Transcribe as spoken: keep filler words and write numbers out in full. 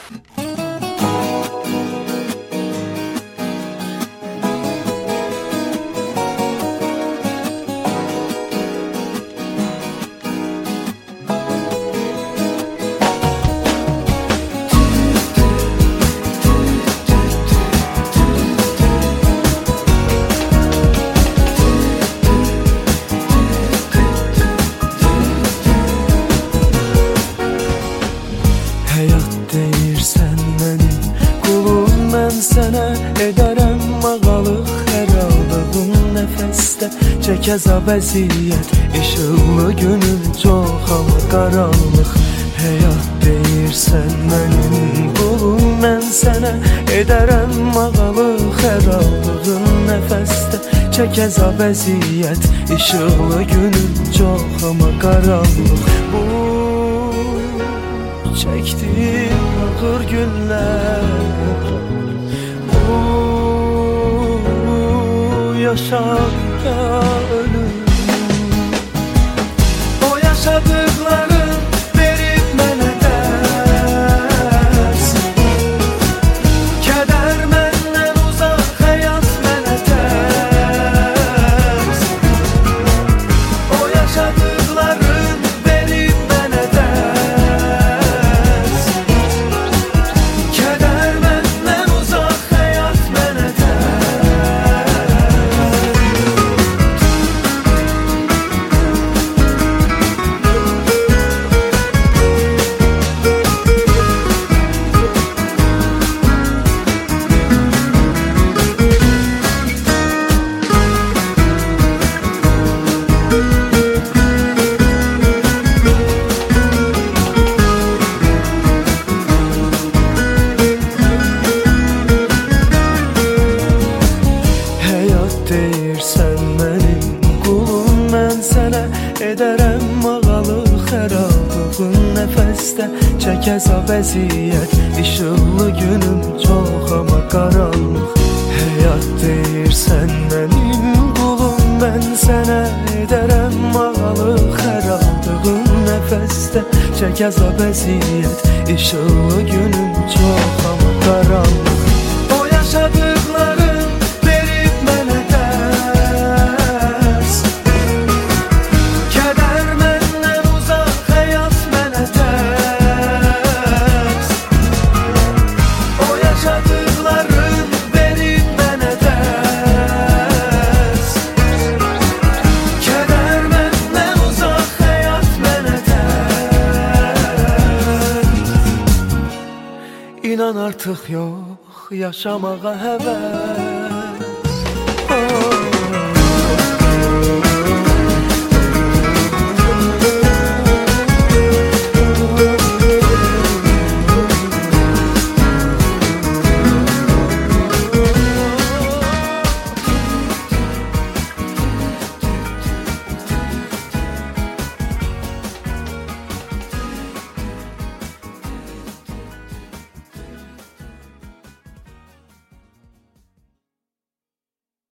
Çək əzab əziyyət, işıqlı günün çox amma qaranlıq. Həyat deyirsən mənim qulum, mən sənə edərəm ağalıq. Hər aldığın nəfəsdə çək əzab əziyyət, işıqlı günün çox amma qaranlıq. Bu çəkdim ağır günlər, bu yaşam ya ölüm. O yaşadıkların verib mənə dərs, kədər məndən uzaq, həyat mənə tərs. O yaşadıkların verib mənə dərs, kədər məndən uzaq, həyat mənə deyirsən mənim qulum, mən sənə edərəm ağalıq. Hər aldığın nəfəsdə çək əzab əziyyət, işıqlı günüm çox amma qaranlıq. Həyat deyirsən mənim qulum, mən sənə edərəm ağalıq. Hər aldığın nəfəsdə çək əzab əziyyət, işıqlı günüm çox amma qaranlıq. O yaşadıkların İnan artıq yox yaşamağa həvəs,